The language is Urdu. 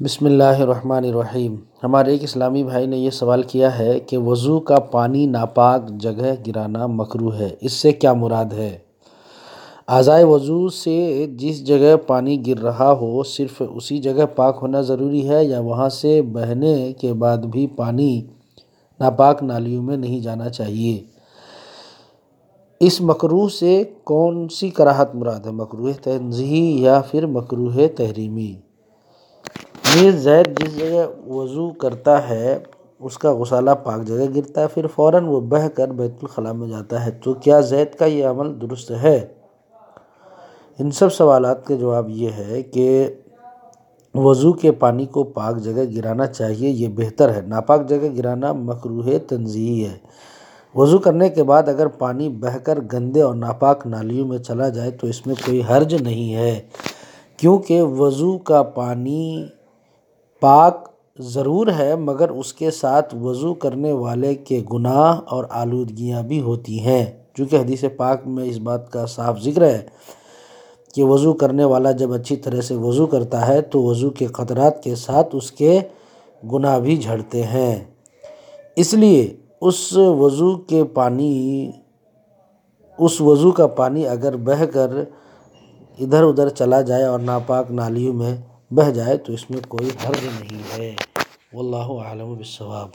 بسم اللہ الرحمن الرحیم۔ ہمارے ایک اسلامی بھائی نے یہ سوال کیا ہے کہ وضو کا پانی ناپاک جگہ گرانا مکروہ ہے، اس سے کیا مراد ہے؟ اعضائے وضو سے جس جگہ پانی گر رہا ہو صرف اسی جگہ پاک ہونا ضروری ہے یا وہاں سے بہنے کے بعد بھی پانی ناپاک نالیوں میں نہیں جانا چاہیے؟ اس مکروہ سے کون سی کراہت مراد ہے، مکروہ تنزیہی یا پھر مکروہ تحریمی؟ نیز زید جس جگہ وضو کرتا ہے اس کا غسالہ پاک جگہ گرتا ہے، پھر فوراً وہ بہہ کر بیت الخلاء میں جاتا ہے، تو کیا زید کا یہ عمل درست ہے؟ ان سب سوالات کا جواب یہ ہے کہ وضو کے پانی کو پاک جگہ گرانا چاہیے، یہ بہتر ہے۔ ناپاک جگہ گرانا مکروہ تنزیہی ہے۔ وضو کرنے کے بعد اگر پانی بہہ کر گندے اور ناپاک نالیوں میں چلا جائے تو اس میں کوئی حرج نہیں ہے، کیونکہ وضو کا پانی پاک ضرور ہے مگر اس کے ساتھ وضو کرنے والے کے گناہ اور آلودگیاں بھی ہوتی ہیں، چونکہ حدیث پاک میں اس بات کا صاف ذکر ہے کہ وضو کرنے والا جب اچھی طرح سے وضو کرتا ہے تو وضو کے قطرات کے ساتھ اس کے گناہ بھی جھڑتے ہیں۔ اس لیے اس وضو کا پانی اگر بہہ کر ادھر ادھر چلا جائے اور ناپاک نالیوں میں بہہ جائے تو اس میں کوئی حرج نہیں ہے۔ واللہ اعلم بالصواب۔